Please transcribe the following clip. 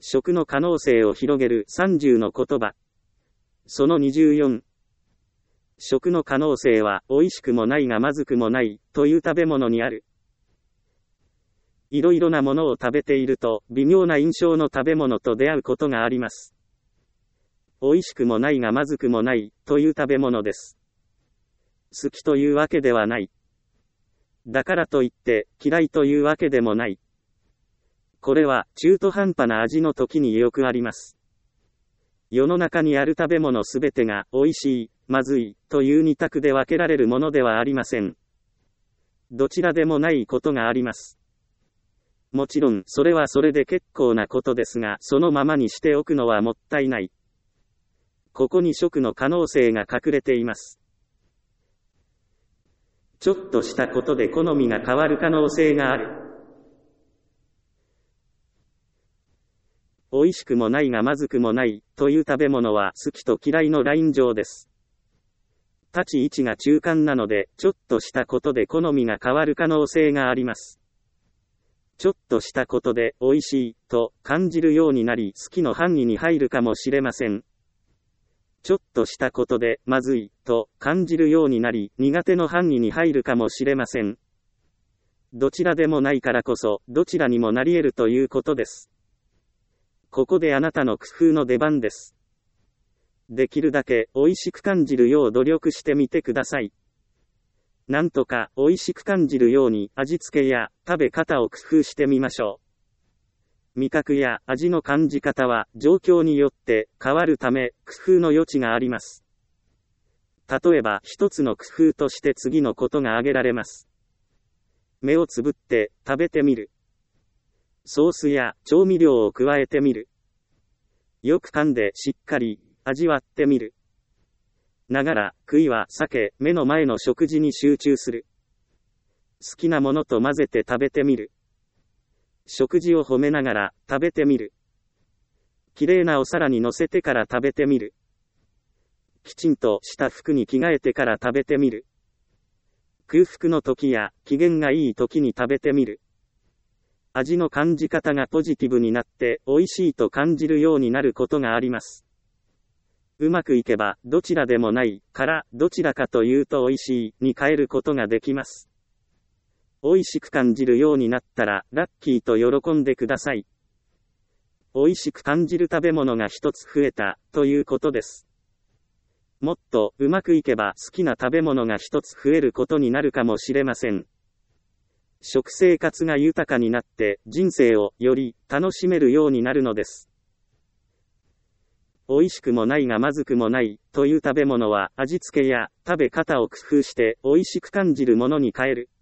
食の可能性を広げる30の言葉。その24。食の可能性は美味しくもないがまずくもないという食べ物にある。いろいろなものを食べていると微妙な印象の食べ物と出会うことがあります。美味しくもないがまずくもないという食べ物です。好きというわけではない。だからといって嫌いというわけでもない。これは中途半端な味の時によくあります。世の中にある食べ物すべてが美味しい、まずいという二択で分けられるものではありません。どちらでもないことがあります。もちろんそれはそれで結構なことですが、そのままにしておくのはもったいない。ここに食の可能性が隠れています。ちょっとしたことで好みが変わる可能性がある。美味しくもないがまずくもないという食べ物は好きと嫌いのライン上です。立ち位置が中間なので、ちょっとしたことで好みが変わる可能性があります。ちょっとしたことで美味しいと感じるようになり、好きの範囲に入るかもしれません。ちょっとしたことでまずいと感じるようになり、苦手の範囲に入るかもしれません。どちらでもないからこそ、どちらにもなり得るということです。ここであなたの工夫の出番です。できるだけ美味しく感じるよう努力してみてください。なんとか美味しく感じるように味付けや食べ方を工夫してみましょう。味覚や味の感じ方は状況によって変わるため工夫の余地があります。例えば一つの工夫として次のことが挙げられます。目をつぶって食べてみる。ソースや調味料を加えてみる。よく噛んでしっかり味わってみる。ながら、悔いは避け、目の前の食事に集中する。好きなものと混ぜて食べてみる。食事を褒めながら食べてみる。きれいなお皿に乗せてから食べてみる。きちんとした服に着替えてから食べてみる。空腹の時や機嫌がいい時に食べてみる。味の感じ方がポジティブになって美味しいと感じるようになることがあります。うまくいけばどちらでもないからどちらかというと美味しいに変えることができます。美味しく感じるようになったらラッキーと喜んでください。美味しく感じる食べ物が一つ増えたということです。もっとうまくいけば好きな食べ物が一つ増えることになるかもしれません。食生活が豊かになって人生をより楽しめるようになるのです。美味しくもないがまずくもないという食べ物は味付けや食べ方を工夫して美味しく感じるものに変える。